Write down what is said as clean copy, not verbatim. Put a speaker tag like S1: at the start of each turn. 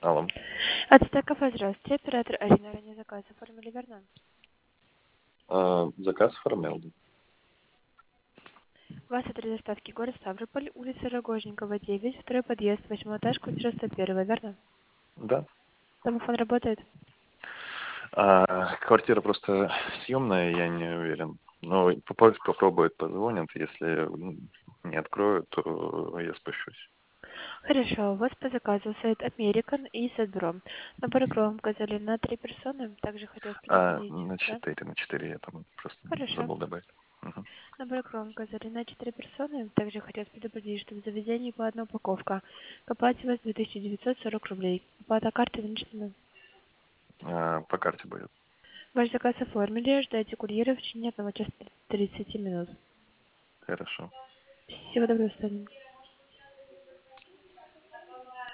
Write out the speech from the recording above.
S1: Алло.
S2: Ацтека, здравствуйте. Оператор Арина, ранее заказ оформили, верно?
S1: Заказ оформлял, да.
S2: У вас адрес доставки город Ставрополь, улица Рогожникова, 9, второй подъезд, 8 этаж, квартира 101, верно?
S1: Да.
S2: Домофон работает?
S1: Квартира просто съемная, я не уверен. Но попробует, позвонят. Если не откроют, то я спущусь.
S2: Хорошо, у вас по заказу сайт American и Сетбро. Набор громко зали на 3 персоны, также хотелось предупредить,
S1: На
S2: да?
S1: 4 я там просто
S2: Хорошо.
S1: забыл добавить. Мгм.
S2: Набор громко зали на 4 персоны, также хотелось предупредить, что в заведении по одна упаковка. Оплачивать 2940 рублей. Оплата карты наличными.
S1: По карте будет.
S2: Ваш заказ оформили, ждайте курьера в течение 1 часа 30 минут.
S1: Хорошо.
S2: Всего доброго, Саня.